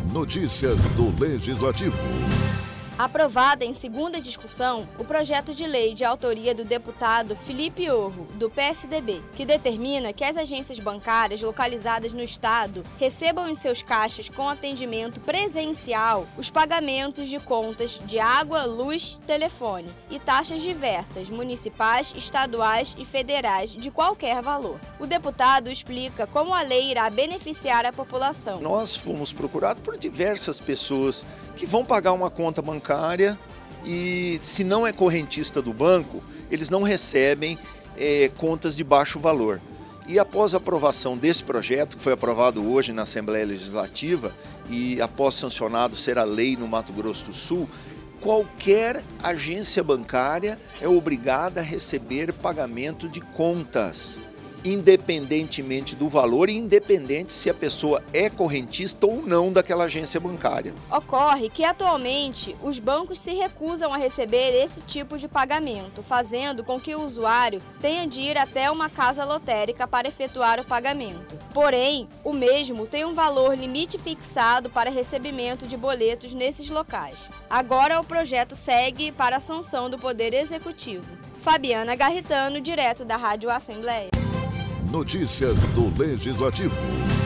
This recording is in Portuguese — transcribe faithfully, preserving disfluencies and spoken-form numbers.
Notícias do Legislativo. Aprovada em segunda discussão o projeto de lei de autoria do deputado Felipe Orro, do P S D B, que determina que as agências bancárias localizadas no Estado recebam em seus caixas com atendimento presencial os pagamentos de contas de água, luz, telefone e taxas diversas, municipais, estaduais e federais de qualquer valor. O deputado explica como a lei irá beneficiar a população. Nós fomos procurados por diversas pessoas que vão pagar uma conta bancária e, se não é correntista do banco, eles não recebem é, contas de baixo valor. E após a aprovação desse projeto, que foi aprovado hoje na Assembleia Legislativa e após sancionado ser a lei no Mato Grosso do Sul, qualquer agência bancária é obrigada a receber pagamento de contas, independentemente do valor e independente se a pessoa é correntista ou não daquela agência bancária. Ocorre que atualmente os bancos se recusam a receber esse tipo de pagamento, fazendo com que o usuário tenha de ir até uma casa lotérica para efetuar o pagamento. Porém, o mesmo tem um valor limite fixado para recebimento de boletos nesses locais. Agora o projeto segue para a sanção do Poder Executivo. Fabiana Garritano, direto da Rádio Assembleia. Notícias do Legislativo.